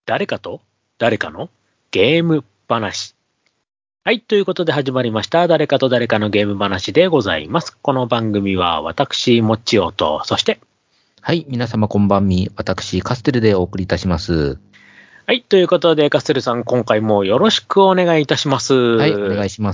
誰かと誰かのゲーム話。はい。ということで始まりました。誰かと誰かのゲーム話でございます。この番組は私、もっちおと、そして、 はい。皆様こんばんみ。私、カステルでお送りいたします。 はい。ということで、カステルさん、今回もよろしくお願いいたします。 はい。お願いします。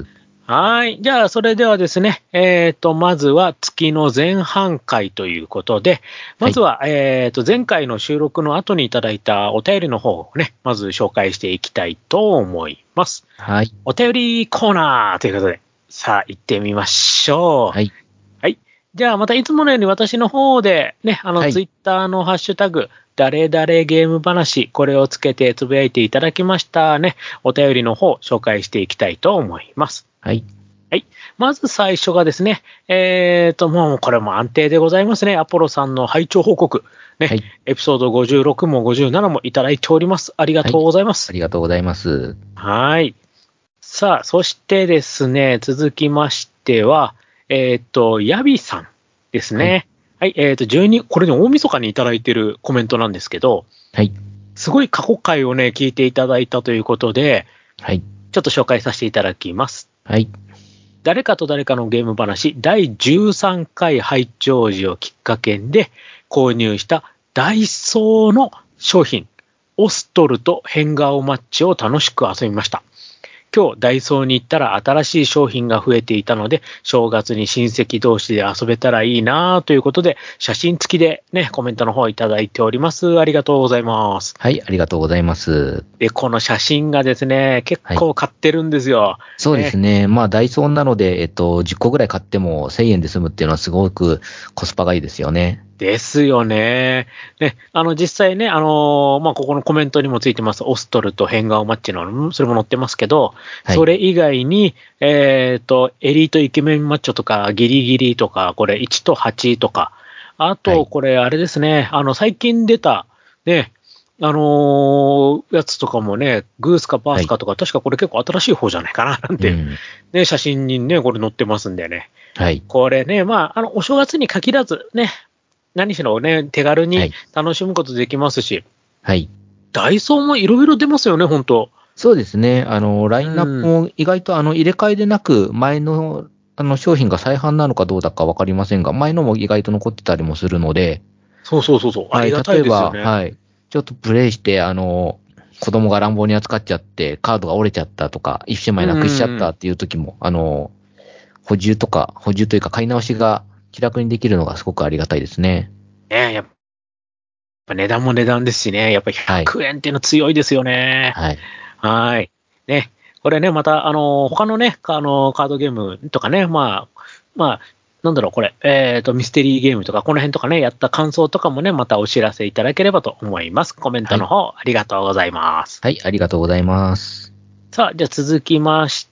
はい。じゃあ、それではですね、まずは月の前半回ということで、まずは、前回の収録の後にいただいたお便りの方をね、まず紹介していきたいと思います。 はい。 お便りコーナーということで、さあ、行ってみましょう。 はい。 はい。じゃあ、またいつものように私の方でね、 はい。 ツイッターのハッシュタグ、誰々ゲーム話、これをつけてつぶやいていただきましたね、お便りの方、紹介していきたいと思います。 はい。 はい。まず最初がですね、もうこれも安定でございますね。アポロさんの拝聴報告。ね、 はい。 エピソード56も57もいただいております。ありがとうございます。 ありがとうございます。 はい。さあ、そしてですね、続きましては、ヤビさんですね。はい。12、これね、大晦日にいただいているコメントなんですけど、 はい。 すごい過去回をね、聞いていただいたということで、 はい。 ちょっと紹介させていただきます。 はい。 誰かと誰かのゲーム話第13回拝聴時をきっかけで購入したダイソーの商品、オストルと変顔マッチを楽しく遊びました。今日ダイソーに行ったら新しい商品が増えていたので、正月に親戚同士で遊べたらいいなということで、写真付きでね、コメントの方いただいております。ありがとうございます。 はい。ありがとうございます。 で、この写真がですね、結構買ってるんですよ。 そうですね。まあ、ダイソーなので、10個ぐらい買っても1000円で済むっていうのはすごくコスパがいいですよね。 ですよね。ね、実際ね、ここのコメントにもついてます、オストルと変顔マッチの、それも載ってますけど、 はい。 それ以外に、エリートイケメンマッチョとか、ギリギリとか、これ1と8とか、あと、これ、あれですね、最近出た、ね、やつとかもね、グースかバースかとか、確かこれ結構新しい方じゃないかな、なんて、ね、写真にね、これ載ってますんでね。 はい。 これね、お正月に限らずね、何しろね、手軽に楽しむことできますし、 はい。 ダイソーもいろいろ出ますよね、本当。 そうですね。ラインナップも意外と入れ替えでなく、前の商品が再販なのかどうだかわかりませんが、前のも意外と残ってたりもするので、 そうそうそうそう、あはい。 りがた例えば、 いですよね。 はい。ちょっとプレイして、子供が乱暴に扱っちゃって、カードが折れちゃったとか、一枚なくしちゃったっていう時も、補充というか買い直しが気楽にできるのがすごくありがたいですね。 ね、やっぱ値段も値段ですしね、やっぱりはい。 100円っていうの強いですよね。 はい。 はい。ね。これね、また、他のね、カードゲームとかね、なんだろう、これ、ミステリーゲームとか、この辺とかね、やった感想とかもね、またお知らせいただければと思います。コメントの方、ありがとうございます。 はい、ありがとうございます。 さあ、じゃあ続きまして、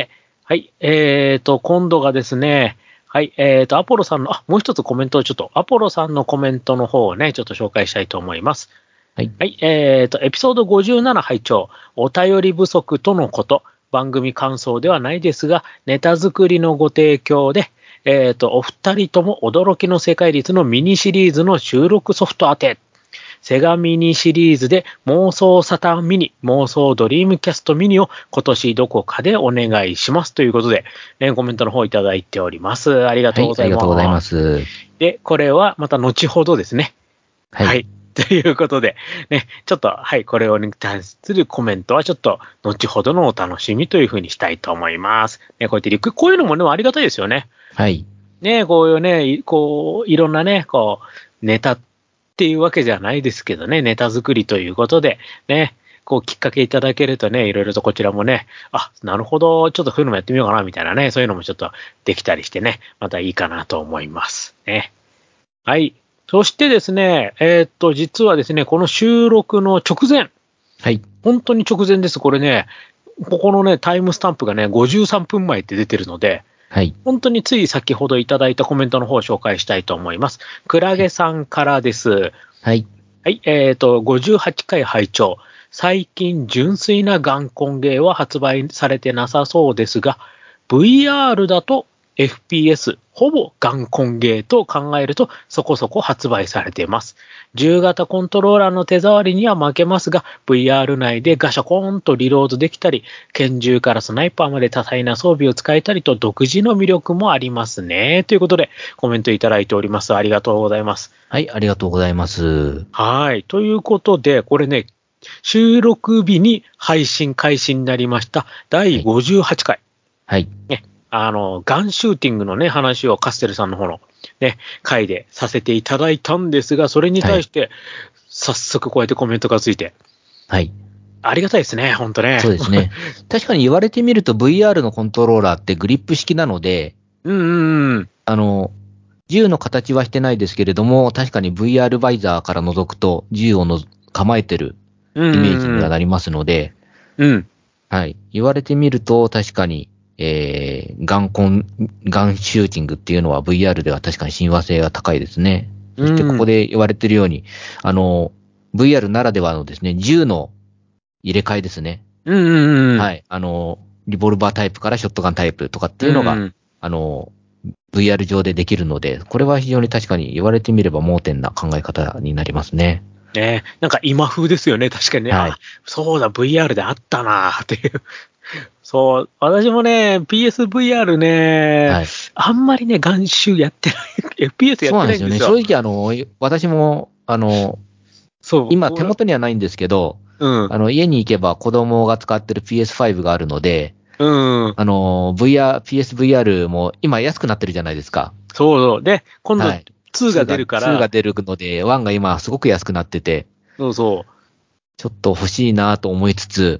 はい、今度がですね、はい、アポロさんの、もう一つコメントをちょっと、アポロさんのコメントの方をね、ちょっと紹介したいと思います。 はい。 はい、エピソード57拝聴、お便り不足とのこと、番組感想ではないですが、ネタ作りのご提供で、お二人とも驚きの正解率のミニシリーズの収録ソフト当て、セガミニシリーズで妄想サターンミニ、妄想ドリームキャストミニを今年どこかでお願いしますということで、コメントの方いただいております。ありがとうございます。 はい、ありがとうございます。 で、これはまた後ほどですね。 はい。 はい。ということで、ね、ちょっと、はい、これに対するコメントはちょっと、後ほどのお楽しみというふうにしたいと思います。ね、こうやってこういうのもね、ありがたいですよね。 はい。 ね、こういうね、こう、いろんなね、こう、ネタっていうわけじゃないですけどね、ネタ作りということで、ね、こう、きっかけいただけるとね、いろいろとこちらもね、なるほど、ちょっとそういうのもやってみようかな、みたいなね、そういうのもちょっとできたりしてね、またいいかなと思います。ね。はい。そしてですね、実はですね、この収録の直前、 はい。 本当に直前です。これね、ここのね、タイムスタンプがね、53分前って出てるので、 はい。 本当につい先ほどいただいたコメントの方を紹介したいと思います。クラゲさんからです。 はい。 はい、58回拝聴。最近純粋な眼根ゲーは発売されてなさそうですが、VR だと FPS、 ほぼガンコンゲーと考えるとそこそこ発売されています。10型コントローラーの手触りには負けますが、VR 内でガシャコーンとリロードできたり、拳銃からスナイパーまで多彩な装備を使えたりと独自の魅力もありますね。ということでコメントいただいております。ありがとうございます。 はい、ありがとうございます。 はい。ということで、これね、収録日に配信開始になりました第58回。 はい。 ね、ガンシューティングのね、話をカステルさんの方のね、回でさせていただいたんですが、それに対して、早速こうやってコメントがついて。はい。ありがたいですね、ほんとね。 そうですね。確かに言われてみると VR のコントローラーってグリップ式なので、銃の形はしてないですけれども、確かに VR バイザーから覗くと銃を構えてるイメージにはなりますので、はい。言われてみると確かに、ガンシューティングっていうのは VR では確かに親和性が高いですね。そしてここで言われてるように、VR ならではのですね、銃の入れ替えですね。はい。リボルバータイプからショットガンタイプとかっていうのが、VR 上でできるので、これは非常に確かに言われてみれば盲点な考え方になりますね。 なんか今風ですよね、確かにね。はい、そうだ、VR であったなーっていう。そう、私もね、PSVR ね、はい、あんまりね、ガンシュやってない、FPS やってないんですよ。 そうなんですよね。正直私も、今手元にはないんですけど、家に行けば子供が使ってる PS5 があるので、PSVR も今安くなってるじゃないですか。 そう。で、今度2が出るから。 2が出るので、1が今すごく安くなってて。 そう。 ちょっと欲しいなと思いつつ。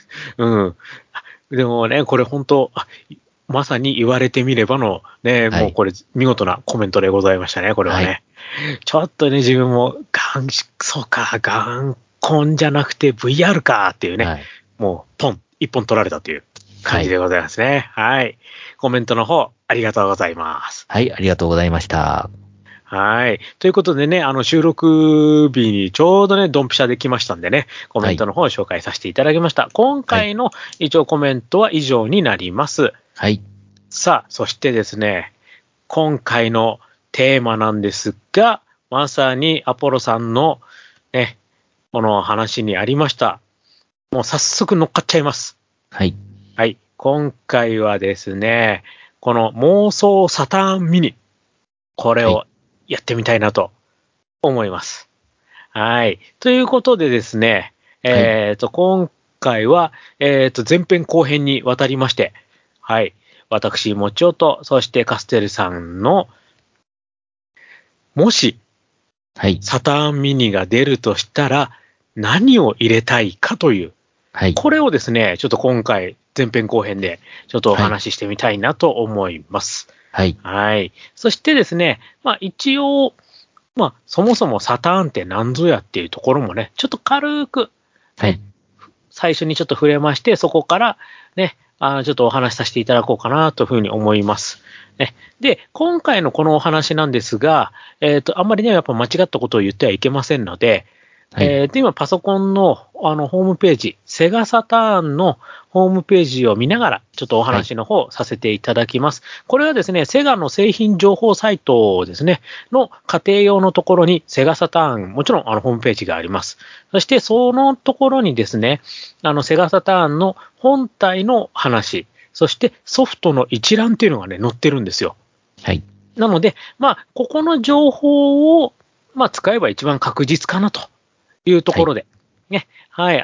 でもね、これ本当、まさに言われてみればのね、もうこれ見事なコメントでございましたね、これはね。はい、ちょっとね、自分もそうか、ガンコンじゃなくて VR かっていうね、もう一本取られたという感じでございますね。はい。コメントの方、ありがとうございます。 はい、ありがとうございました。 はい。ということでね、収録日にちょうどね、ドンピシャできましたんでね、コメントの方を紹介させていただきました。今回の一応コメントは以上になります。 はい。 さあ、そしてですね、今回のテーマなんですが、まさにアポロさんのね、この話にありました。もう早速乗っかっちゃいます。 はい。 はい。今回はですね、この妄想サターンミニ、これをやってみたいなと思います。はい。ということでですね、今回は、前編後編にわたりまして、はい。私、もちおと、そしてカステルさんの、もし、サターンミニが出るとしたら、何を入れたいかという、これをですね、ちょっと今回、前編後編で、ちょっとお話ししてみたいなと思います。 はい。 はい。そしてですね、一応、そもそもサターンって何ぞやっていうところもね、ちょっと軽く、最初にちょっと触れまして、そこからね、ちょっとお話しさせていただこうかなというふうに思います。で、今回のこのお話なんですが、あんまりね、やっぱ間違ったことを言ってはいけませんので、今パソコンのホームページ、セガサターンのホームページを見ながら、ちょっとお話の方させていただきます。これはですね、セガの製品情報サイトですね、の家庭用のところにセガサターン、もちろんホームページがあります。そしてそのところにですね、セガサターンの本体の話、そしてソフトの一覧っていうのがね、載ってるんですよ。 はい。 なので、ここの情報を、使えば一番確実かなというところで、ね、はい、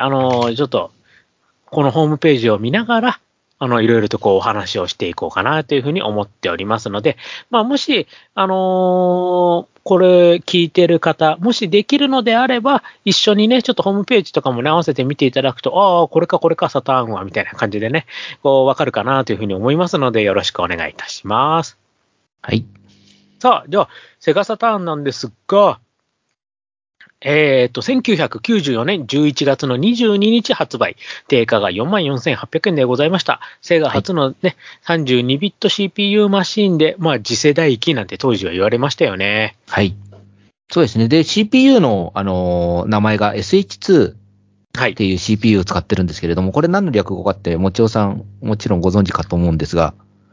ちょっと、このホームページを見ながら、いろいろとこうお話をしていこうかなというふうに思っておりますので、もし、これ聞いてる方、もしできるのであれば、一緒にね、ちょっとホームページとかもね、合わせて見ていただくと、これか、サターンは、みたいな感じでね、こう、わかるかなというふうに思いますので、よろしくお願いいたします。 はい。 さあ、じゃあ、セガサターンなんですが、1994年11月の22日発売。定価が 44,800 円でございました。セガ初のね、32ビット CPU マシンで、次世代機なんて当時は言われましたよね。 はい。そうですね。で、CPU の、名前が SH2 っていう CPU を使ってるんですけれども、これ何の略語かって、もちおさん、もちろんご存知かと思うんですが。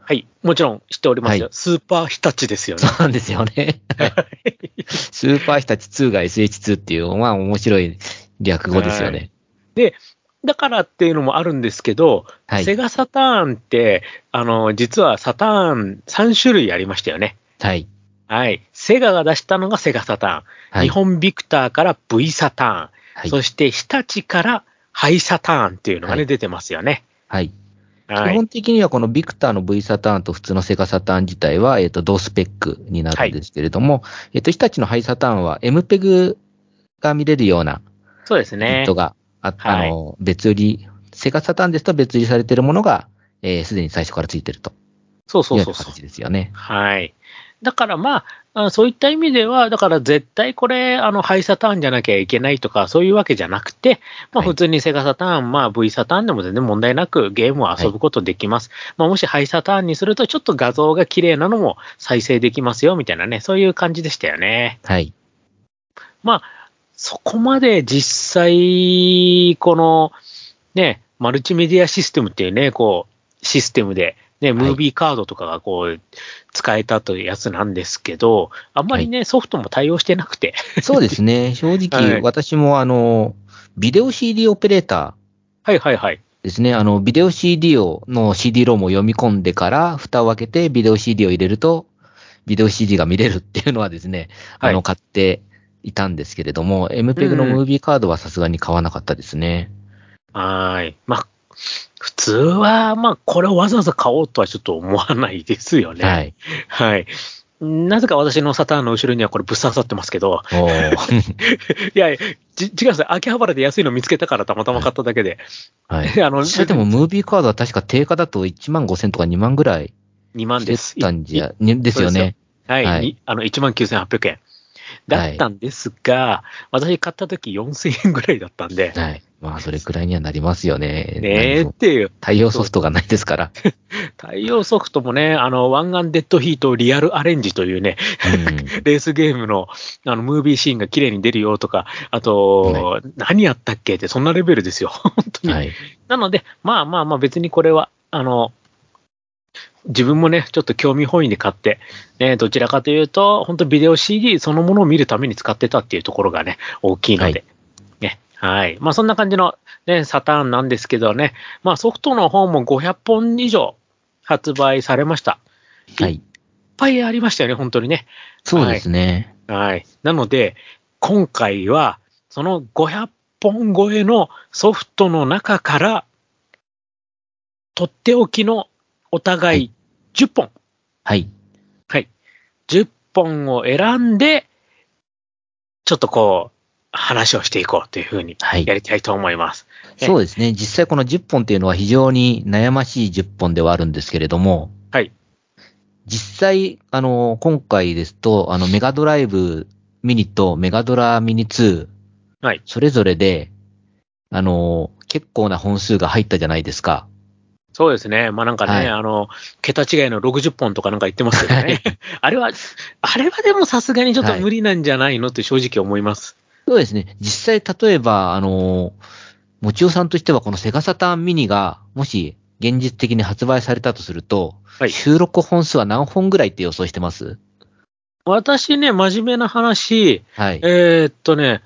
はい、もちろん知っておりますよ。 はいスーパー日立ですよね。 そうなんですよね。はいスーパー日立2が SH2 っていう、まあ面白い略語ですよはい。 ね。 で、だからっていうのもあるんですけど、 はい。 セガサターンって、実はサターン3種類ありましたよね。 はい。 はい。セガが出したのがセガサターン。 はい。 日本ビクターから V サターン。 はい。 そして日立からハイサターンっていうのがね、 はい。 出てますよね。 はい。基はい。 本的にはこのビクターの V サターンと普通のセガサターン自体は、同スペックになはい。 るんですけれども、日立のハイサターンは MPEG が見れるようなそうですユニットね。 が、 はい。 別売り、セガサターンですと別売りされているものが、すでに最初からついているとそうそいうようなうそうそう。 形ですよね。 はい。だからまあ、そういった意味では、だから絶対これ、ハイサターンじゃなきゃいけないとか、そういうわけじゃなくて、まあはい。 普通にセガサターン、まあ V サターンでも全然問題なくゲームをはい。 遊ぶことできます。まあもしハイサターンにすると、ちょっと画像が綺麗なのも再生できますよ、みたいなね、そういう感じでしたよね。 はい。 まあ、そこまで実際、この、ね、マルチメディアシステムっていうね、こう、システムで、ね、 はい。 ムービーカードとかがこう、使えたというやつなんですけど、あんまはい。 りね、ソフトも対応してなくて。 そうですね。正直、 はい。 私もビデオ CD オペレータはいはいはい。 ーですね。ビデオ CD の CD ロムを読み込んでから、蓋を開けてビデオ CD を入れると、ビデオ CD が見れるっていうのはですね、 はい。 買っていたんですけれども、 う MPEG のムん。 ービーカードはさすがに買わなかったですね。 はい。まあ、普通は、まあ、これをわざわざ買おうとはちょっと思わないですよね。 はい。 はい。なぜか私のサターンの後ろにはこれぶっ刺さってますけど、 おー。 いや、違うんですよ。秋葉原で安いの見つけたからたまたま買っただけで。 はい。実際でも別にムービーカードは確か定価だと1万5千とか2万ぐらい 2万してです。 たんじゃ、ね、でそうですよ。 すよね。 はい。 はい。 19,800円。だっはい。 たんですが、私買った時4000円ぐらいだったんで、 はい。まあ、それくらいにはなりますよね。 ねえっていう。 対応ソそうフトがないですから。 対応ソフトもね、湾岸デッドヒートリアルアレンジというね、 うん。 レースゲームの、ムービーシーンが綺麗に出るよとか、あはい。 と、何やったっけって、そんなレベルですよ。本当に。 はい。 なので、まあまあまあ、別にこれは、自分もね、ちょっと興味本位で買って、ね、どちらかというと、本当ビデオ CD そのものを見るために使ってたっていうところがね、大きいはい。 ので。ね、はい。まあそんな感じのね、サターンなんですけどね、まあソフトの方も500本以上発売されました。いっはい。 ぱいありましたよね、本当にね。 そうではい。 すね。 はい。なので、今回は、その500本超えのソフトの中から、とっておきのおはい。 互い10本。 はい。 はい。10本を選んで、ちょっとこう、話をしていこうというふうにはい。 やりたいと思います。ね。 そうですね。実際この10本っていうのは非常に悩ましい10本ではあるんですけれども、 はい。 実際、今回ですと、メガドライブミニとメガドラミニ2、 はい。 それぞれで、結構な本数が入ったじゃないですか。 そうですね。まあなんかね、 はい。 桁違いの60本とかなんか言ってますけどね。 はい。 あれはでもさすがにちょっとはい。 無理なんじゃないのって正直思います。 そうですね。実際、例えば、もちおさんとしてはこのセガサターンミニが、もし現実的に発売されたとすると、 はい。 収録本数は何本ぐらいって予想してます？ 私ね、真面目な話、 はい。 えーっとね、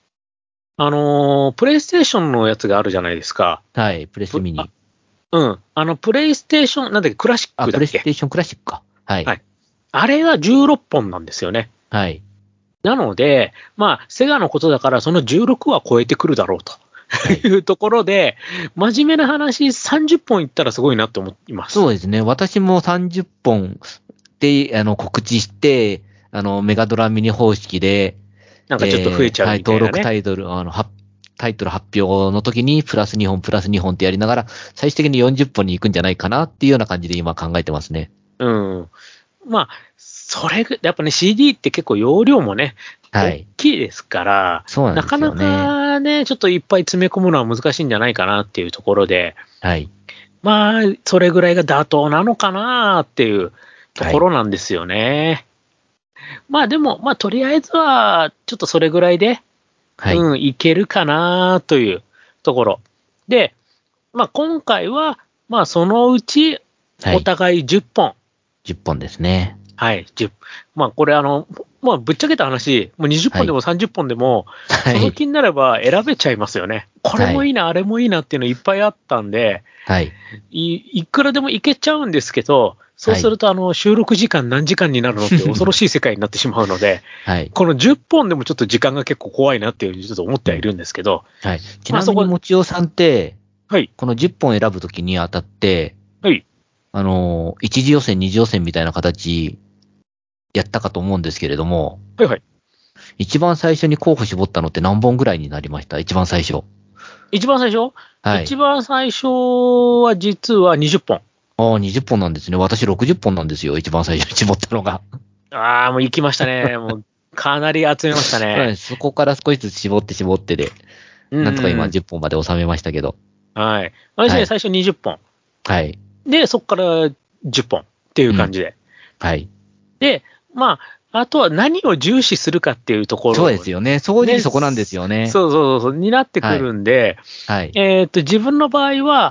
プレイステーションのやつがあるじゃないですか。 はい。プレステぷあ、 ミニ。 うん。プレイステーション、なんだっけ、クラシッあ、プレイスクだっけ。 テーションクラシックか。はい。 はい。あれが16本なんですよね。 はい。 なので、まあ、セガのことだから、その16は超えてくるだろうとはい。 いうところで、真面目な話、30本いったらすごいなって思います。 そうですね。私も30本で、告知して、メガドラミニ方式で、 なんかちょっと増えちゃうはい、登みたいなね。 録タイトル、タイトル発表の時にプラス2本、プラス2本ってやりながら、最終的に40本に行くんじゃないかなっていうような感じで今考えてますね。 うん。まあ、やっぱね、CD って結構容量もね、大はい。 きいですから、 そうなんですなかなよね。 かね、ちょっといっぱい詰め込むのは難しいんじゃないかなっていうところで、 はい。 まあ、それぐらいが妥当なのかなっていうとはい。 ころなんですよね。まあでも、まあとりあえずは、ちょっとそれぐらいで、 はい。 いけるかなというところ。で、まあ今回は、まあそのうちお互い10本。 10本ですね。 はい、10。まあ、これまあ、ぶっちゃけた話、もう20本でも30本でも、 はい、 その気になれば選べちゃいますよね。これもいいな、あれもいいなっていうのいっぱいあったんで、 はい。 いくらでもいけちゃうんですけど、そうすると収録時間何時間になるのって恐ろしい世界になってしまうので、 はい。 この10本でもちょっと時間が結構怖いなっていうふうにちょっと思ってはいるんですけど、 はい。ちまあそこ、 なみに、もちおさんって、 はい、 この10本選ぶときにあたって、 はい、 一次予選、二次予選みたいな形、やったかと思うんですけれども、 はい、はい。 一番最初に候補絞ったのって何本ぐらいになりました？一番最初。 一番最初はい。 一番最初は実は20本。 ああ、20本なんですね。私60本なんですよ。一番最初に絞ったのが。 ああ、もう行きましたね。もう、かなり集めましたね。 そうなんです。そこから少しずつ絞ってで、 うんなんとか今うん 10本まで収めましたけど。 うん。はい。私ね、 はい。 最初20本。 はい。 で、そこから10本っていううん。 感じで。 はい。 で、まあ、あとは何を重視するかっていうとこそうでろ、 すよね。正直ね、 そこなんですよね。 になってくはい。 るんで、 はい。 自分の場合は、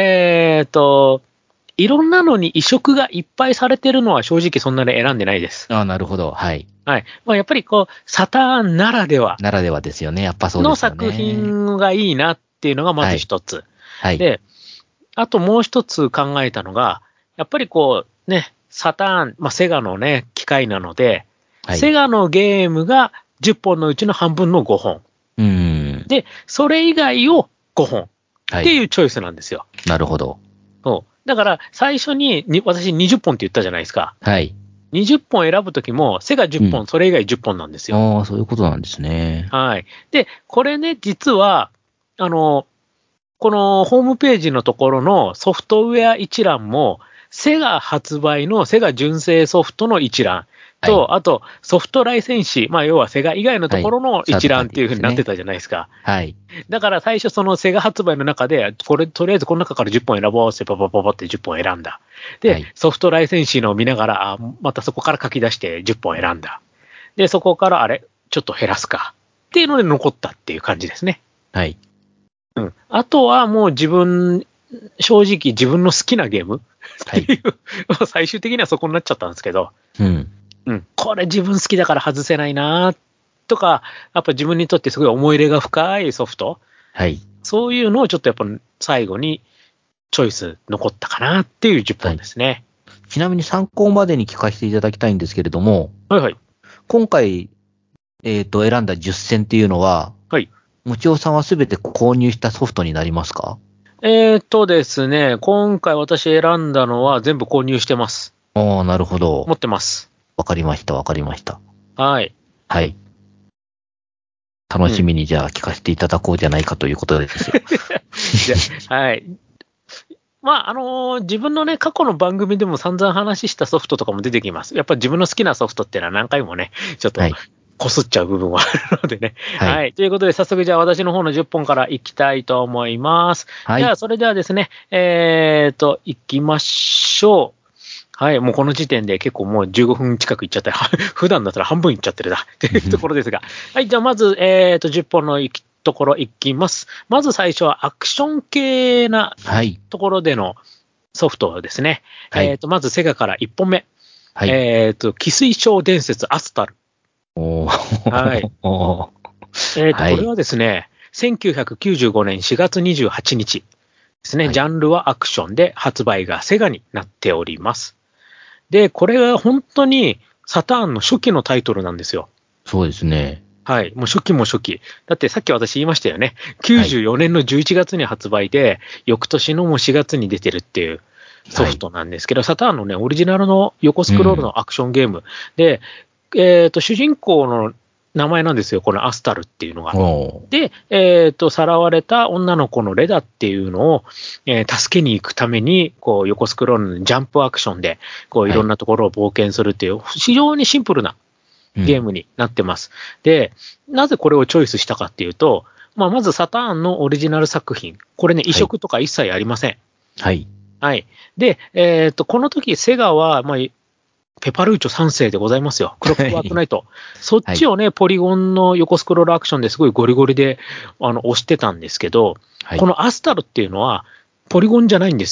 いろんなのに移植がいっぱいされてるのは正直そんなに選んでないです。 ああ、なるほど。はい。 はい。まあ、やっぱりサターンならではならではですよね。やっぱそうですよの作ね。 品がいいなっていうのがまはい。 ず一つ。 はい。 で、あともう一つ考えたのが、やっぱりね、サターン、まあ、セガのね、機械なので、 はい。 セガのゲームが10本のうちの半分の5本。 うーん。 で、それ以外を5本っはい。 ていうチョイスなんですよ。 なるほど。 そう。だから最初に私20本って言ったじゃないですか。 はい。 20本選ぶときも、セガ10 うん。 本、それ以外10本なんですよ。 ああ、そういうことなんですね。 はい。で、これね、実は、あの、このホームページのところのソフトウェア一覧も、セガ発売のセガ純正ソフトの一覧はい。 と、あとソフトライセンシー、まあ要はセガ以外のとはい。 ころのサードパー一覧っていうティーですね。 風になってたじゃないですか。 はい。 だから最初そのセガ発売の中で、これとりあえずこの中から10本選ぼうってパパパパって10本選んだ。で、 はい。 ソフトライセンシーのを見ながら、またそこから書き出して10本選んだ。で、そこからちょっと減らすか。っていうので残ったっていう感じですね。 はい。 うん。あとはもう正直自分の好きなゲームはい。 っていう、最終的にはそこになっちゃったんですけど、 うん。 うん。これ自分好きだから外せないなとか、やっぱ自分にとってすごい思い入れが深いソフト、 はい。 そういうのをちょっとやっぱ最後にチョイス残ったかなっていう10 はい。 本ですね。 ちなみに参考までに聞かせていただきたいんですけれども、 はいはい。 今回、選んだ10選っていうのは、 はい。 もちおさんはすべて購入したソフトになりますか？ ですね、今回私選んだのは全部購入してます。 ああ、なるほど。 持ってます。 わかりました、わかりました。 はい。 はい。楽うん。 しみにじゃあ聞かせていただこうじゃないかということですよ。 じゃあ、はい。まあ、自分のね、過去の番組でも散々話したソフトとかも出てきます。やっぱ自分の好きなソフトっていうのは何回もね、ちょっとはい。 こすっちゃう部分はあるのでね。 はい。 はい。ということで、早速じゃあ私の方の10本からいきたいと思います。 はい。 じゃあ、それではですね、いきましょう。はい。もうこの時点で結構もう15分近くいっちゃったら、普段だったら半分いっちゃってるな、っていうところですが。はい。じゃあ、まず、10本のところいきます。まず最初はアクション系なはい。 ところでのソフトですね。 はい。 まずセガから1本目。 はい。 汽水晶伝説アスタル。 おはい。 ー。おー。はい。 これはですね、1995年4月28日ですね。 はい。 ジャンルはアクションで発売がセガになっております。で、これは本当にサターンの初期のタイトルなんですよ。 そうですね。 はい。もう初期も初期。だってさっき私言いましたよね。 はい。 94年の11月に発売で、翌年のもう4月に出てるっていうソはい。 フトなんですけど、サターンのね、オリジナルの横スクロールうん。 のアクションゲームで、主人公の名前なんですよ。このアスタルっていうのが。 おー。 で、さらわれた女の子のレダっていうのを、助けに行くために、横スクロールのジャンプアクションで、いはい。 ろんなところを冒険するっていう、非常にシンプルなうん。 ゲームになってます。で、なぜこれをチョイスしたかっていうと、まずサターンのオリジナル作品。これね、移はい。 植とか一切ありません。 はい。 はい。で、この時、セガは、ペパルーチョ3世でございますよ。クロックワークナイト。そっはい。 ちをね、ポリゴンの横スクロールアクションですごいゴリゴリで、押してたんですけど、 はい。 このアスタルっていうのは、ポリゴンじゃないんですよ。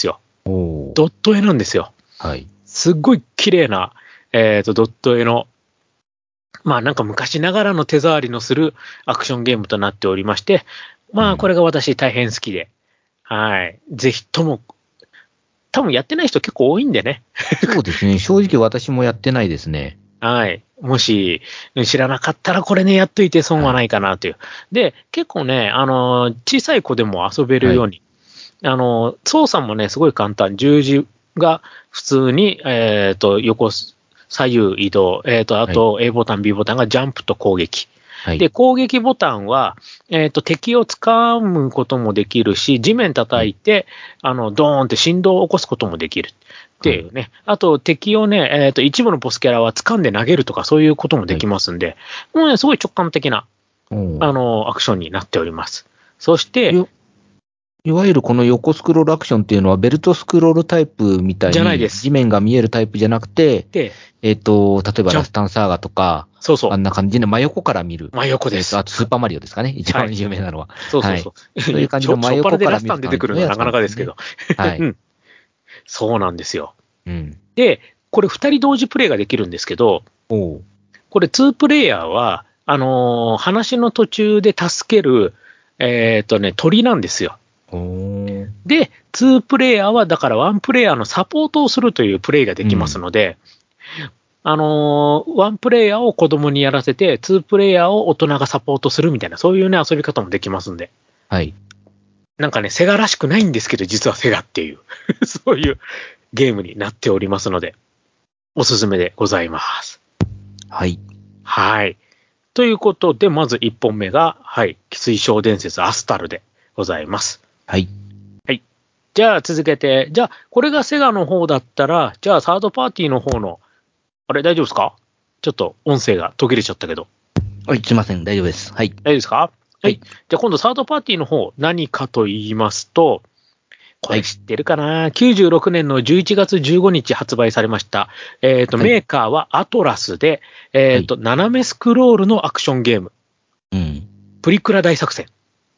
おー。 ドット絵なんですよ。 はい。 すっごい綺麗な、ドット絵の、まあなんか昔ながらの手触りのするアクションゲームとなっておりまして、まあこれが私大変好きで、はい。ぜひとも、多分やってない人結構多いんでね。 そうですね。正直私もやってないですね。 はい。もし知らなかったらこれね、やっといて損はないかなという。で、結構ね、小さい子でも遊べるように、操作もね、すごい簡単。十字が普通に、横、左右移動、あと A ボタン、B ボタンがジャンプと攻撃。 はい。 で、攻撃ボタンは、敵を掴むこともできるし、地面叩いて、ドーンって振動を起こすこともできる。っていうね。あと、敵をね、一部のボスキャラは掴んで投げるとか、そういうこともできますんで、もうね、すごい直感的な、アクションになっております。そして、 いわゆるこの横スクロールアクションっていうのはベルトスクロールタイプみたいに地面が見えるタイプじゃなくて、例えばラスタンサーガとか、 そうそう。 あんな感じで真横から見る。 真横です。 あとスーパーマリオですかね、一番有名なのは。 そうそうそう。 そういう感じの真横から見る。 出てくるのはなかなかですけど。 はい。 そうなんですよ。で、これ2人同時プレイができるんですけど、これ2プレイヤーは、話の途中で助ける、鳥なんですよ。で、2プレイヤーは、だから1プレイヤーのサポートをするというプレイができますので、1プレイヤーを子供にやらせて、2プレイヤーを大人がサポートするみたいな、そういうね、遊び方もできますんで。 はい。 なんかね、セガらしくないんですけど、実はセガっていう、そういうゲームになっておりますので、おすすめでございます。 はい。 はい。ということで、まず1本目が、はい、水晶伝説アスタルでございます。 はい。 はい。じゃあ続けて、じゃあこれがセガの方だったら、じゃあサードパーティーの方の、あれ大丈夫ですか？ちょっと音声が途切れちゃったけど。 はい、すいません。大丈夫です。はい。 大丈夫ですか？はい。じゃあ今度サードパーティーの方、何かと言いますと、これ知ってるかな、96年の11月15日発売されました。メーカーはアトラスで、斜めスクロールのアクションゲーム。プリクラ大作戦。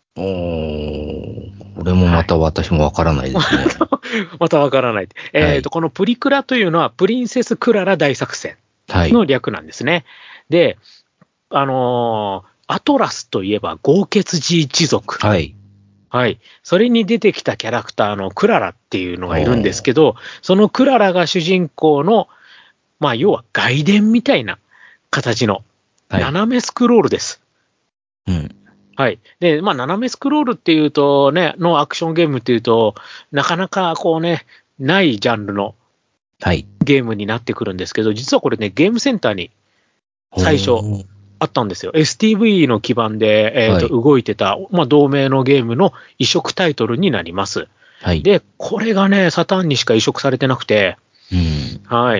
これもまた私もわからないですね。 またわからない。このプリクラというのはプリンセスクララ大作戦の略なんですね。で、アトラスといえば豪傑寺一族。はい。それに出てきたキャラクターのクララっていうのがいるんですけど、そのクララが主人公の、まあ要は外伝みたいな形の斜めスクロールです。はい。で、まあ、斜めスクロールっていうとね、のアクションゲームっていうと、なかなかこうね、ないジャンルのゲームになってくるんですけど、実はこれね、ゲームセンターに最初あったんですよ。STV の基盤で、動いてた、まあ、同名のゲームの移植タイトルになります。で、これがね、サターンにしか移植されてなくて、はい。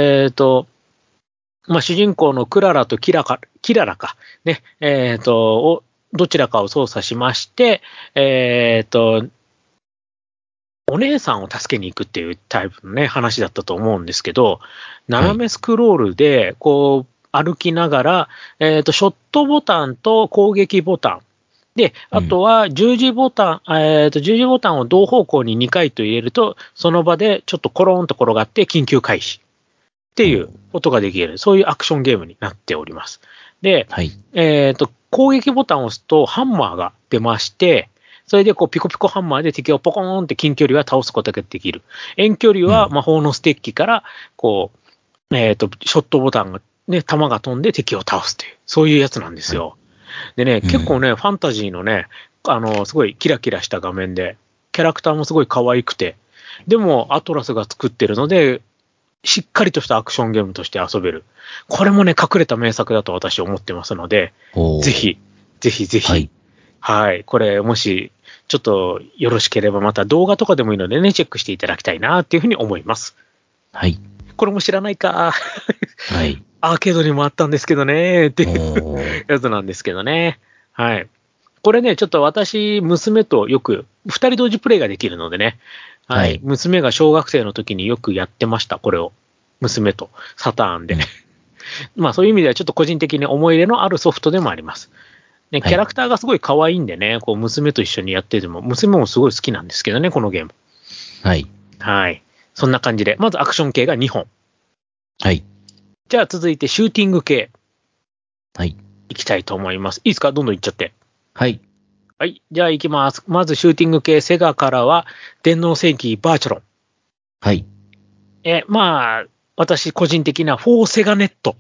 まあ、主人公のクララとキララか、ね、どちらかを操作しまして、お姉さんを助けに行くっていうタイプのね、話だったと思うんですけど、斜めスクロールで、こう、歩きながら、ショットボタンと攻撃ボタン。で、あとは十字ボタン、十字ボタンを同方向に2回と入れると、その場でちょっとコロンと転がって緊急回避っていうことができる、そういうアクションゲームになっております。で、攻撃ボタンを押すとハンマーが出まして、それでこうピコピコハンマーで敵をポコーンって近距離は倒すことができる。遠距離は魔法のステッキから、こう、ショットボタンが、ね、弾が飛んで敵を倒すという、そういうやつなんですよ。でね、結構ね、ファンタジーのね、すごいキラキラした画面で、キャラクターもすごい可愛くて、でもアトラスが作ってるので、しっかりとしたアクションゲームとして遊べる。これもね、隠れた名作だと私は思ってますので、ぜひ、ぜひぜひ、はい、これもし、ちょっとよろしければまた動画とかでもいいのでね、チェックしていただきたいなっていうふうに思います。はい。これも知らないか。はい。アーケードにもあったんですけどね、っていうやつなんですけどね。はい。これね、ちょっと私、娘とよく、2人同時プレイができるのでね、はい。娘が小学生の時によくやってました、これを。娘と、サターンで。まあそういう意味ではちょっと個人的に思い入れのあるソフトでもあります。ね、キャラクターがすごい可愛いんでね、こう娘と一緒にやってても、娘もすごい好きなんですけどね、このゲーム。はい。 はい。そんな感じで、まずアクション系が2本。 はい。 じゃあ続いてシューティング系。 はい。 いきたいと思います。いいですか？どんどんいっちゃって。 はい。 はい。じゃあ行きます。まずシューティング系、セガからは、電脳戦記バーチャロン。 はい。 まあ、私個人的なフォーセガネット。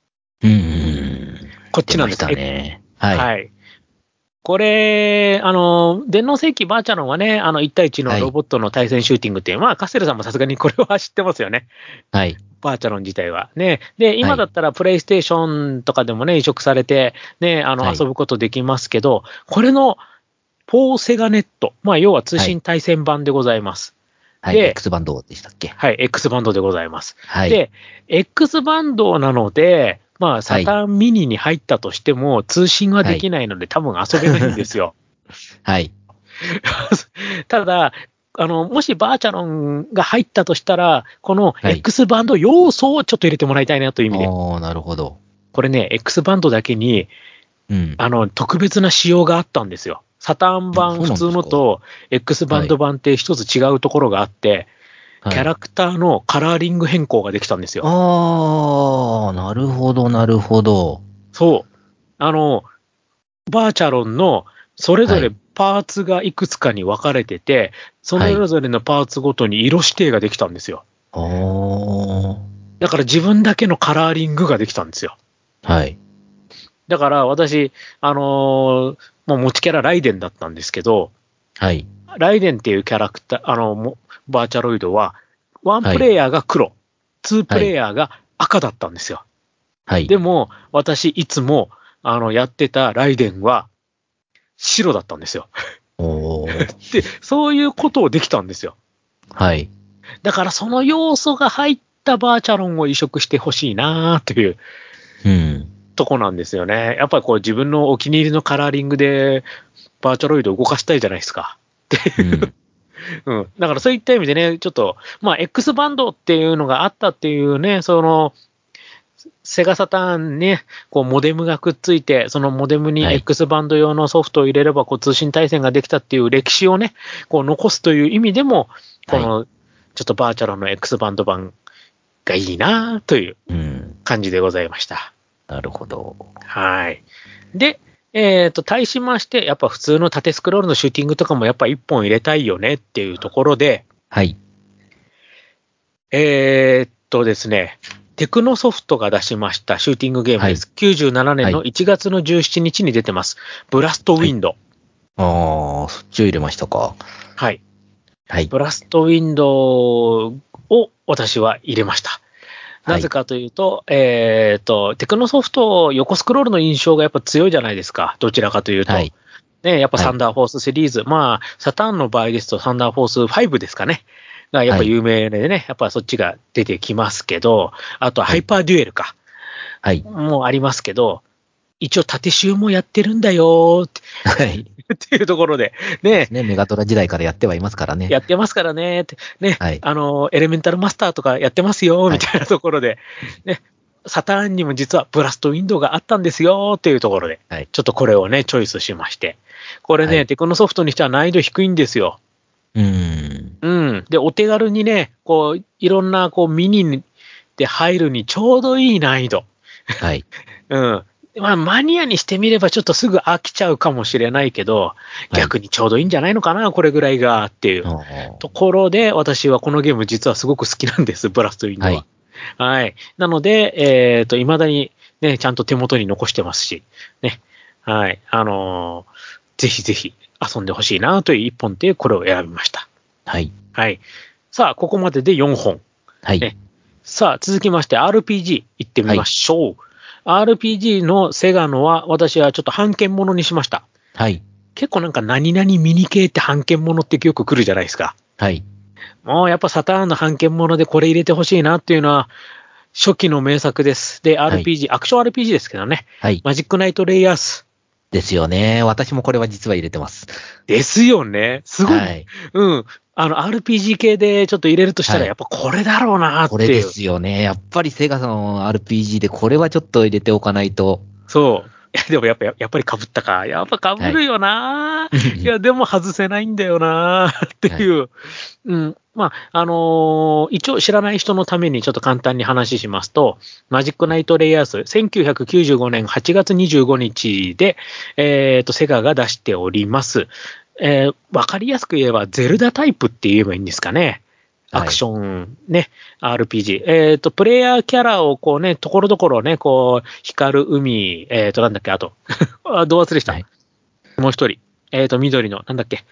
こっちなんです。 出ましたね。はい。 はい。これ、電脳戦記バーチャロンはね、1対1のはい。 ロボットの対戦シューティングっていう、まあ、カステルさんもさすがにこれは知ってますよね。 はい。 バーチャロン自体は。ね。で、 はい。 今だったらプレイステーションとかでもね、移植されて、ね、 はい。 遊ぶことできますけど、これのフォーセガネット、まあ、要は通はい。 信対戦版でございます。 はい。 で、 X バンドでしたっけ？ はい、X バンドでございます。 はい。 で、X バンドなので、まあ、 はい。 サターンミニに入ったとしても、通信ははい。 できないので、多分遊べないんですよ。 はい。 ただ、もしバーチャロンが入ったとしたら、このはい。 X バンド要素をちょっと入れてもらいたいなという意味で。 なるほど。 これね、X バンドだけに、 うん。 特別な仕様があったんですよ。サターン版そう普なんですか？ 通のと X バはい。 ンド版って一つ違うところがあって、キはい。 ャラクターのカラーリング変更ができたんですよ。 なるほど、なるほど。 そう。バーチャロンのそれぞれはい。 パーツがいくつかに分かれてて、そはい。 れぞれのパーツごとに色指定ができたんですよ。 ああ。 だから自分だけのカラーリングができたんですよ。 はい。 だから私、もう持ちキャラライデンだったんですけど、 はい。 ライデンっていうキャラクター、バーチャロイドは、ワンはい。 プレイヤーが黒、ツープはい。 レイヤーが赤だったんですよ。 はい。 でも、私いつも、やってたライデンは白だったんですよ。 おー。 で、そういうことをできたんですよ。 はい。 だからその要素が入ったバーチャロンを移植してほしいなといううん。 とこなんですよね。やっぱりこう自分のお気に入りのカラーリングでバーチャロイドを動かしたいじゃないですか。 うん。 うん。だからそういった意味でね、ちょっと、まあ X バンドっていうのがあったっていうね、セガサターンね、こうモデムがくっついて、そのモデムにはい。 X バンド用のソフトを入れればこう通信対戦ができたっていう歴史をね、こう残すという意味でも、こはい。 のちょっとバーチャルの X バンド版がいいなといううん。 感じでございました。 なるほど。 はい。で、対しまして、やっぱ普通の縦スクロールのシューティングとかもやっぱ一本入れたいよねっていうところで、 はい。 ですね、テクノソフトが出しましたシューティングゲームはい。 です。97年のはい。 1月の17日に出てます。ブラストウはい。 ィンド。 そっちを入れましたか。 はい。 はい。 ブラストウィンドを私は入れました。 はい。 なぜかというと、テクノソフト横スクロールの印象がやっぱ強いじゃないですか。どちらかというと。 はい。 ね、やっぱはい。 サンダーフォースシリーズ。まあ、サターンの場合ですとサンダーフォース5ですかね。がやっはい。 ぱ有名でね、やっぱそっちが出てきますけど、あとははい。 ハイパーデュエルか。 はい。 もうありますけど、一応縦集もやってるんだよっはい。 てっていうところで、ね、 ですね。メガトラ時代からやってはいますからね。 やってますからねって、ね、 はい。 エレメンタルマスターとかやってますよ、 はい。 みたいなところで、ね、サターンにも実はブラストウィンドウがあったんですよっていうところで、 はい。 ちょっとこれをね、チョイスしまして。これね、 はい。 テクノソフトにしては難易度低いんですよ。 うーん。 うん。で、お手軽にね、こう、いろんな、こう、ミニで入るにちょうどいい難易度。 はい。 うん。まあ、マニアにしてみればちょっとすぐ飽きちゃうかもしれないけど、 はい。 逆にちょうどいいんじゃないのかな、これぐらいが、っていうあーところで、私はこのゲーム実はすごく好きなんです、ブラストウィンドは。 はい。 はい。なので、未だにね、ちゃんと手元に残してますし、ね。はい。ぜひぜひ遊んでほしいなという一本でこれを選びました。 はい。 はい。さあ、ここまでで4本。 はい。 ね。さあ、続きまして RPG 行ってみまはい。 しょう。RPG のセガのは私はちょっと半券ものにしました。 はい。 結構なんか何々ミニ系って半券ものってよく来るじゃないですか。 はい。 もうやっぱサターンの半券ものでこれ入れてほしいなっていうのは初期の名作です。で、 はい。 RPG、アクション RPG ですけどね。 はい。 マジックナイトレイヤース。 ですよね。私もこれは実は入れてます。 ですよね。すごい。 はい。 うん。RPG 系でちょっと入れるとしたはい。 らやっぱこれだろうなっこれでていう。 すよね。やっぱりセガさんの RPG でこれはちょっと入れておかないと。 そう。いや、でもやっぱり被ったか。やっぱ被はい。 るよな。いや、でも外せないんだよな。ってはい。 いう。うん。 一応知らない人のためにちょっと簡単に話しますと、マジックナイトレイヤース、1995年8月25日で、セガが出しております。わかりやすく言えば、ゼルダタイプって言えばいいんですかね。アクションね、RPG。プレイヤーキャラをこうね、ところどころね、こう、光る海、なんだっけ、あと、どう忘れした。もう一人。緑の、なんだっけ。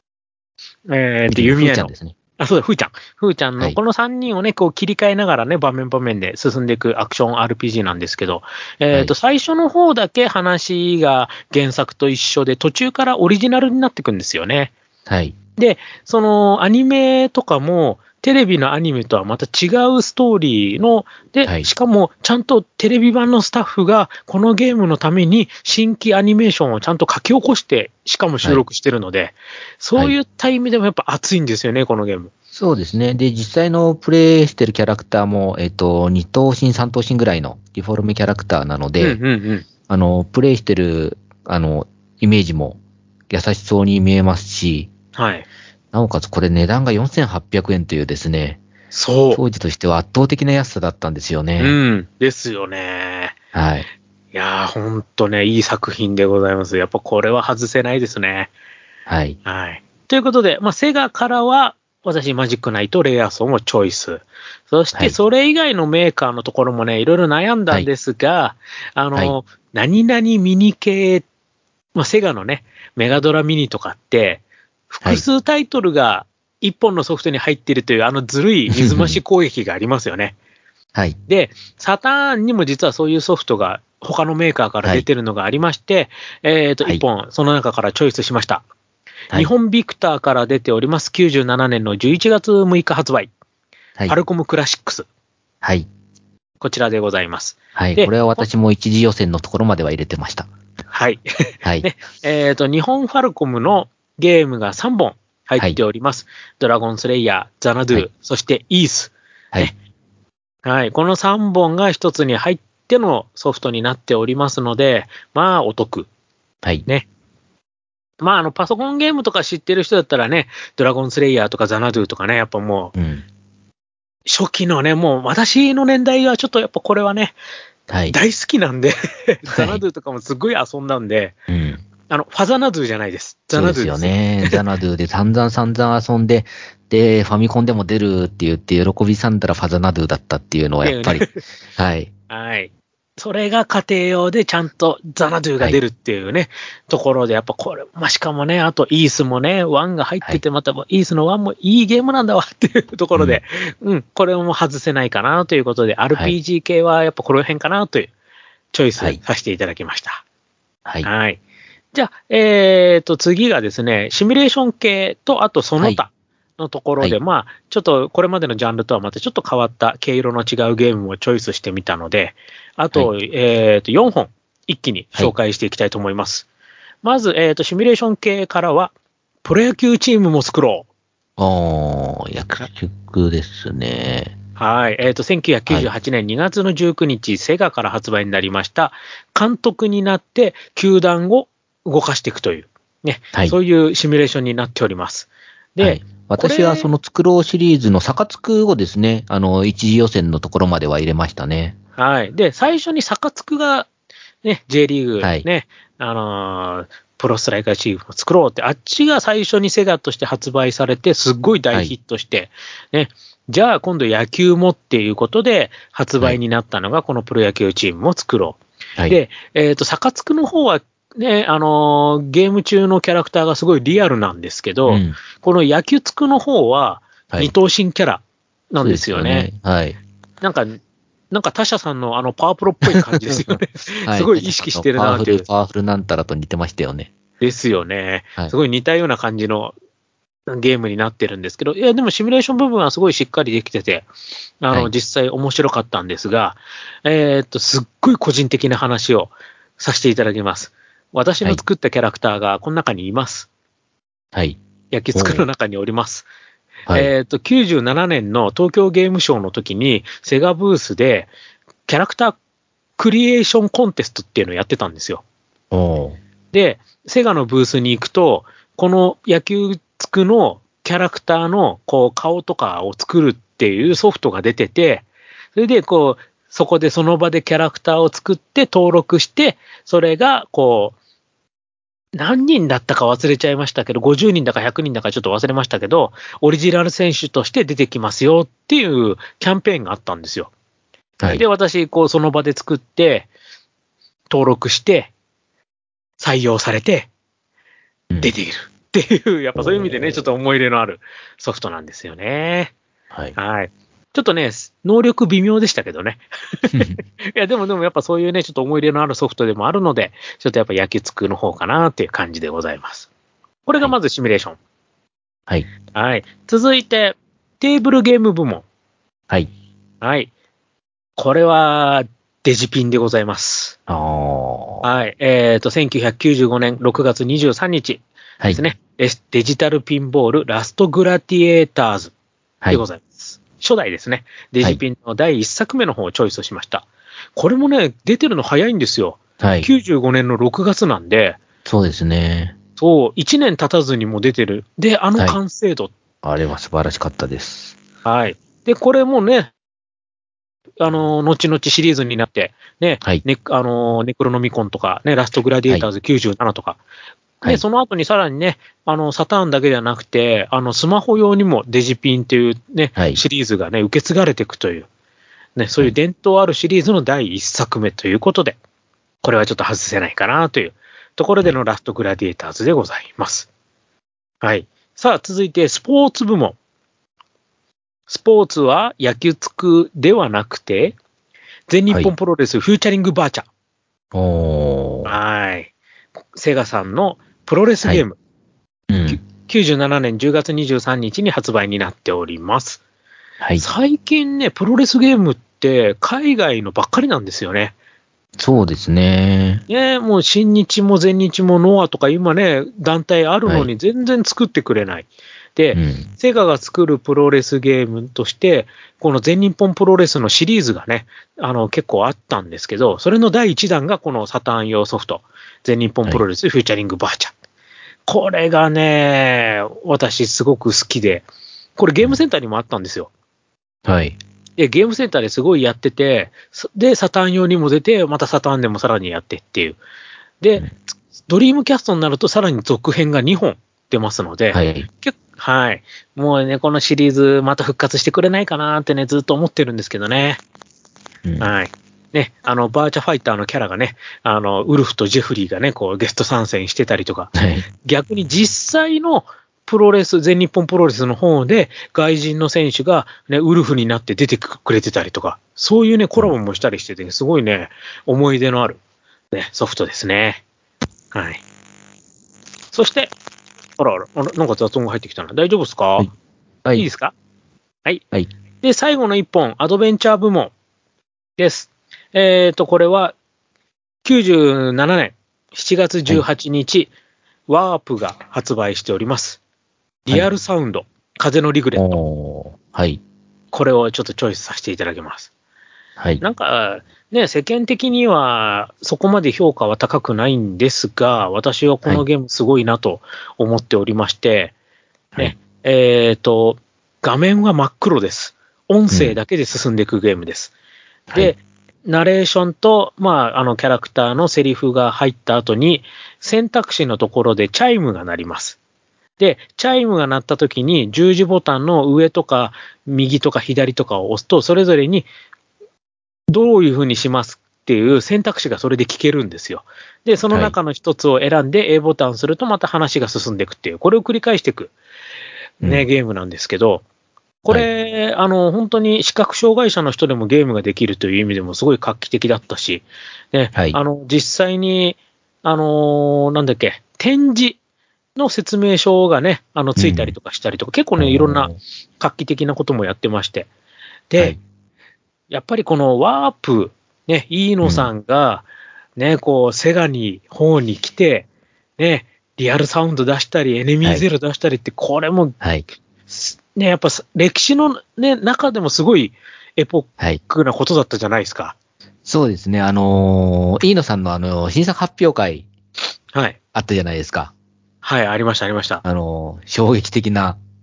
弓矢の。 ですね。 そうだ、ふーちゃんの、この3人をね、こう切り替えながらね、場面場面で進んでいくアクション RPG なんですけど、最初の方だけ話が原作と一緒で、途中からオリジナルになっていくんですよね。 はい。 で、そのアニメとかも、テレビのアニメとはまた違うストーリーの、で、しかもちゃんとテレビ版のスタッフがこのゲームのために新規アニメーションをちゃんと書き起こして、しかも収録してるので、そういった意味でもやっぱ熱いんですよね、このゲーム。 そうですね。で、実際のプレイしてるキャラクターも、2頭身、3頭身ぐらいのディフォルメキャラクターなので、プレイしてる、イメージも優しそうに見えますし、 はい。 なおかつこれ値段が4800円というですね、 そう。 当時としては圧倒的な安さだったんですよね。 ですよね。 はい。 いやー、ほんとね、いい作品でございます。やっぱこれは外せないですね。 はい。 はい。ということで、セガからは、私、マジックナイト、レイアーソンをチョイス。そして、それ以外のメーカーのところもね、いろいろ悩んだんですが、何々ミニ系、セガのね、メガドラミニとかって、複数タイトルが一本のソフトに入っているという、ずるい水増し攻撃がありますよね。 はい。 で、サターンにも実はそういうソフトが他のメーカーから出てるのがありまして、一本その中からチョイスしました。日本ビクターから出ております。97年の11月6日発売。ファルコムクラシックス。 はい。 こちらでございます。 はい。これは私も一次予選のところまでは入れてました。 はい。 はい。 日本ファルコムのゲームが3本入っております。ドラゴンスレイヤー、ザナドゥ、そしてイース。はい。はい。この3本が一つに入ってのソフトになっておりますので、お得。 はい。 ね。パソコンゲームとか知ってる人だったらね、ドラゴンスレイヤーとかザナドゥとかね、やっぱもう、初期のね、もう私の年代はちょっとやっぱこれはね、大好きなんで、ザナドゥとかもすごい遊んだんで、ファザナドゥじゃないです。ザナドゥですよね。ザナドゥで散々遊んで、で、ファミコンでも出るって言って喜びさんだらファザナドゥだったっていうのはやっぱり、はい。 はい。それが家庭用でちゃんとザナドゥが出るっていうね、ところで、やっぱこれ、しかもね、あとイースもね、1が入ってて、またイースの1もいいゲームなんだわっていうところで、これも外せないかなということで、RPG 系はやっぱこの辺かなというチョイスさせていただきました。 はい。 はい。じゃあ、次がですね、シミュレーション系と、あとその他のところで、ちょっとこれまでのジャンルとはまたちょっと変わった毛色の違うゲームをチョイスしてみたので、あと、4本一気に紹介していきたいと思います。まず、シミュレーション系からは、プロ野球チームも作ろう。 野球ですね。 はい。1998年2月の19日、セガから発売になりました。監督になって、球団を動かしていくという、ね。そういうシミュレーションになっております。で、 私はその作ろうシリーズのサカツクをですね、一次予選のところまでは入れましたね。 はい。で、最初にサカツクが、ね、J リーグ、ね、プロストライカーチームを作ろうって、あっちが最初にセガとして発売されて、すっごい大ヒットして、ね、じゃあ今度野球もっていうことで発売になったのがこのプロ野球チームを作ろう。で、サカツクの方はね、ゲーム中のキャラクターがすごいリアルなんですけど、この野球つくの方は二等身キャラなんですよね。 はい。 なんか他社さんのパワープロっぽい感じですよね。すごい意識してるなっていう。 パワフルなんたらと似てましたよね。 ですよね。すごい似たような感じのゲームになってるんですけど、いや、でもシミュレーション部分はすごいしっかりできてて、実際面白かったんですが、すっごい個人的な話をさせていただきます。私の作ったキャラクターがこの中にいます。 はい。 焼き作の中におります。97年の東京ゲームショウの時に、セガブースで、キャラクタークリエーションコンテストっていうのをやってたんですよ。で、セガのブースに行くと、この野球つくのキャラクターのこう顔とかを作るっていうソフトが出てて、それでこう、そこでその場でキャラクターを作って登録して、それがこう、何人だったか忘れちゃいましたけど、50人だか100人だかちょっと忘れましたけど、オリジナル選手として出てきますよっていうキャンペーンがあったんですよ。 はい。 で、私、こう、その場で作って、登録して、採用されて、出ているっていう、やっぱそういう意味でね、ちょっと思い入れのあるソフトなんですよね。 はい。 はい。ちょっとね、能力微妙でしたけどね。いや、でもやっぱそういうね、ちょっと思い入れのあるソフトでもあるので、ちょっとやっぱ野球つくの方かなっていう感じでございます。これがまずシミュレーション。 はい。 はい。続いて、テーブルゲーム部門。 はい。 はい。これは、デジピンでございます。 ああ。 はい。1995年6月23日ですね。デジタルピンボールラストグラティエーターズでございます。初代ですね。デジピンの第1作目の方をチョイスしました。これもね、出てるの早いんですよ。 はい。 95年の6月なんで、 そうですね。 そう、1年経たずにも出てる。で、あの完成度。 あれは素晴らしかったです。 はい。で、これもね、後々シリーズになって、ね、 はい。 ネクロノミコンとか、ね、ラストグラディエーターズ97とか、で、その後にさらにね、サターンだけじゃなくて、スマホ用にもデジピンっていうね、シリーズがね、受け継がれていくという、ね、そういう伝統あるシリーズの第1作目ということで、これはちょっと外せないかなというところでのラストグラディエーターズでございます。はい。さあ、続いて、スポーツ部門。スポーツは野球つくではなくて、全日本プロレスフューチャリングバーチャ。はい。セガさんのプロレスゲーム。97年10月23日に発売になっております。はい。最近ね、プロレスゲームって海外のばっかりなんですよね。 そうですね。 ね、もう新日も全日もノアとか今ね、団体あるのに全然作ってくれない。で、セガが作るプロレスゲームとして、この全日本プロレスのシリーズがね、結構あったんですけど、それの第1弾がこのサターン用ソフト、全日本プロレスフューチャリングバーチャ。これがね、私すごく好きで、これゲームセンターにもあったんですよ。 はい。 で、ゲームセンターですごいやってて、で、サターン用にも出て、またサターンでもさらにやってっていう。で、ドリームキャストになるとさらに続編が2本出ますので、はい。もうね、このシリーズまた復活してくれないかなってね、ずっと思ってるんですけどね。はい。ね、バーチャファイターのキャラがね、ウルフとジェフリーがね、こうゲスト参戦してたりとか、逆に実際のプロレス、全日本プロレスの方で外人の選手がね、ウルフになって出てくれてたりとか、そういうね、コラボもしたりしてて、すごいね、思い出のある、ね、ソフトですね。はい。そして、なんか雑音が入ってきたな。大丈夫ですか？いいですか？はい。で、最後の一本、アドベンチャー部門です。これは、97年7月18日、ワープが発売しております。リアルサウンド、風のリグレット。 はい。 これをちょっとチョイスさせていただきます。 はい。 なんか、ね、世間的にはそこまで評価は高くないんですが、私はこのゲームすごいなと思っておりまして、ね、画面は真っ黒です。音声だけで進んでいくゲームです。で、ナレーションと、キャラクターのセリフが入った後に、選択肢のところでチャイムが鳴ります。で、チャイムが鳴った時に十字ボタンの上とか右とか左とかを押すと、それぞれにどういうふうにしますっていう選択肢がそれで聞けるんですよ。で、その中の一つを選んで A ボタンをするとまた話が進んでいくっていう、これを繰り返していく、ね、ゲームなんですけど、これ、本当に視覚障害者の人でもゲームができるという意味でもすごい画期的だったし、ね、実際に、展示の説明書がね、ついたりとかしたりとか、結構ね、いろんな画期的なこともやってまして。で、やっぱりこのワープ、ね、飯野さんが、ね、こう、セガに、方に来て、ね、リアルサウンド出したり、エネミーゼロ出したりって、これも、ね、やっぱ歴史のね、中でもすごいエポックなことだったじゃないですか。 そうですね。飯野さんの新作発表会。あったじゃないですか。 はい、ありました、ありました。 衝撃的な。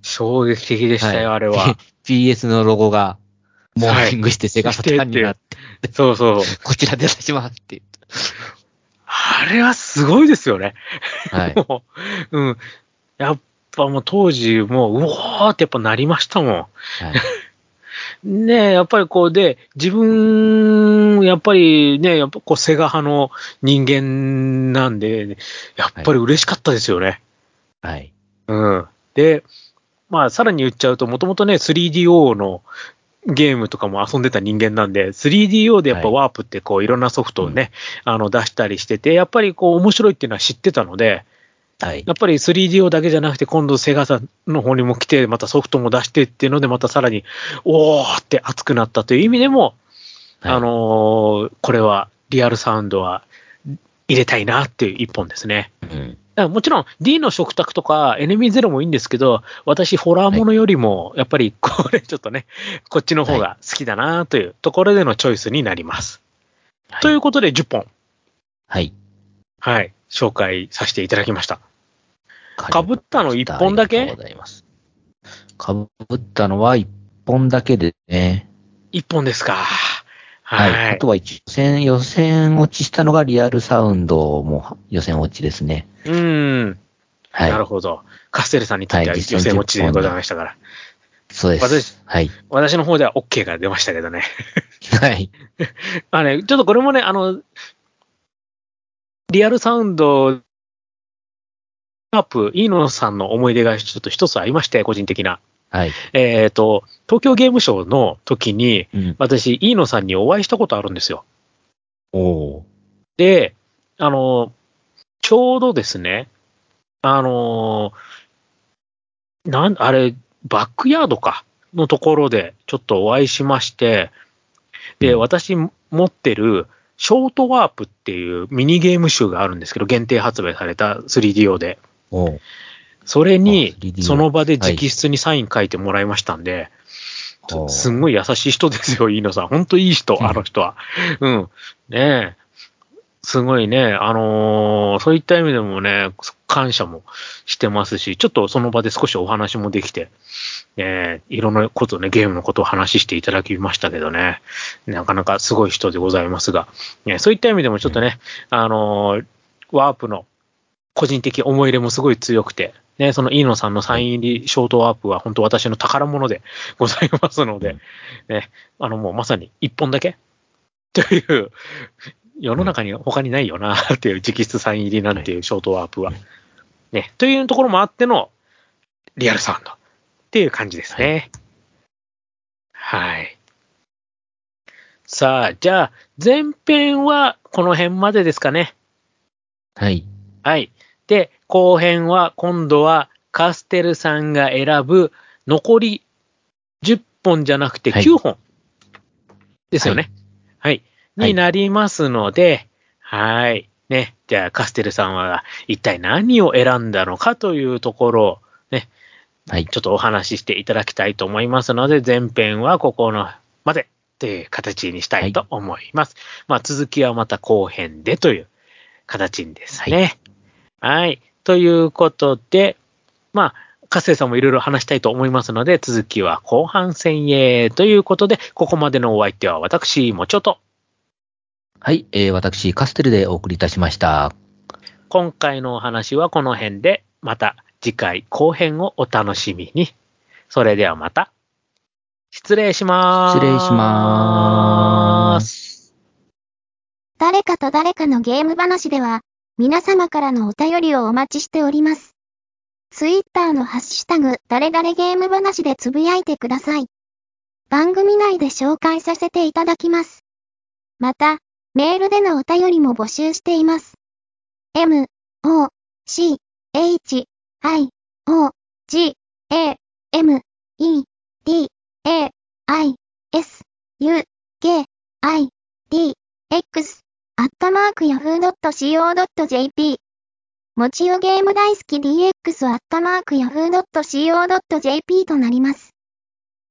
衝撃的でしたよ、あれは。 PS のロゴが、モーニングしてセガサターンになって、 そうそう。 こちらで出しますって。 あれはすごいですよね。 はい。 もう、うん。やっぱもう当時、もう、うおーってやっぱなりましたもん。 はい。 ねえ、やっぱりこうで、自分、やっぱりね、やっぱこう、セガ派の人間なんで、やっぱり嬉しかったですよね。 はい。 うん。で、まあ、さらに言っちゃうと、もともとね、3DO のゲームとかも遊んでた人間なんで、3DO でやっぱワープってこう、いろんなソフトをね、出したりしてて、やっぱりこう、面白いっていうのは知ってたので、 はい。 やっぱり 3DO だけじゃなくて、今度セガサの方にも来て、またソフトも出してっていうので、またさらに、おーって熱くなったという意味でも、 はい、 これは、リアルサウンドは入れたいなっていう一本ですね。 うん。 だからもちろん D の食卓とかエネミーゼロもいいんですけど、私ホラーものよりも、やっぱりこれちょっとね、こっちの方が好きだなというところでのチョイスになります。 はい、 ということで10本。 はい。 はい。紹介させていただきました。かぶったの1本だけ？ ありがとうございます。かぶったのは1本だけでね。 1本ですか。 はい。あとは予選落ちしたのがリアルサウンドも予選落ちですね。はい。 なるほど。カステルさんにとっては予選落ちでございましたから。 そうです。はい。 私の方では OK が出ましたけどね。 はい。 ちょっとこれもね、リアルサウンド、カープ、飯野さんの思い出がちょっと一つありまして、個人的な。 はい。 東京ゲームショウの時に、私、飯野さんにお会いしたことあるんですよ。で、ちょうどですね、あれ、バックヤードか、のところでちょっとお会いしまして、で、私持ってるショートワープっていうミニゲーム集があるんですけど、限定発売された 3DO で。それに、その場で直筆にサイン書いてもらいましたんで、すんごい優しい人ですよ、飯野さん。ほんといい人、あの人は。うん。ねえ。すごいね、そういった意味でもね、感謝もしてますし、ちょっとその場で少しお話もできて、いろんなことね、ゲームのことを話していただきましたけどね、なかなかすごい人でございますが、そういった意味でもちょっとね、ワープの個人的思い入れもすごい強くて、ね、その飯野さんのサイン入りショートワープは本当私の宝物でございますので、ね、もうまさに一本だけという、世の中に他にないよなっていう直筆サイン入りなんていうショートワープは。ね、というところもあってのリアルサウンドっていう感じですね。はい。さあ、じゃあ、前編はこの辺までですかね。 はい。 はい。で、後編は今度はカステルさんが選ぶ残り10本じゃなくて9本ですよね。はい。になりますので、はい。ね。じゃあ、カステルさんは一体何を選んだのかというところをね、ちょっとお話ししていただきたいと思いますので、前編はここのまでという形にしたいと思います。まあ、続きはまた後編でという形にですね。はい。ということで、まあ、カステルさんもいろいろ話したいと思いますので、続きは後半戦へということで、ここまでのお相手は私、もちょと。 はい、私、カステルでお送りいたしました。 今回のお話はこの辺で、また次回後編をお楽しみに。それではまた、失礼します。 失礼します。 誰かと誰かのゲーム話では、皆様からのお便りをお待ちしております。ツイッターのハッシュタグ、誰々ゲーム話でつぶやいてください。番組内で紹介させていただきます。また、メールでのお便りも募集しています。m, o, c, h, i, o, g, a, m, e, d, a, i, s, u, k, i, d, x, @yahoo.co.jp もちよゲーム大好き DX @yahoo.co.jp となります。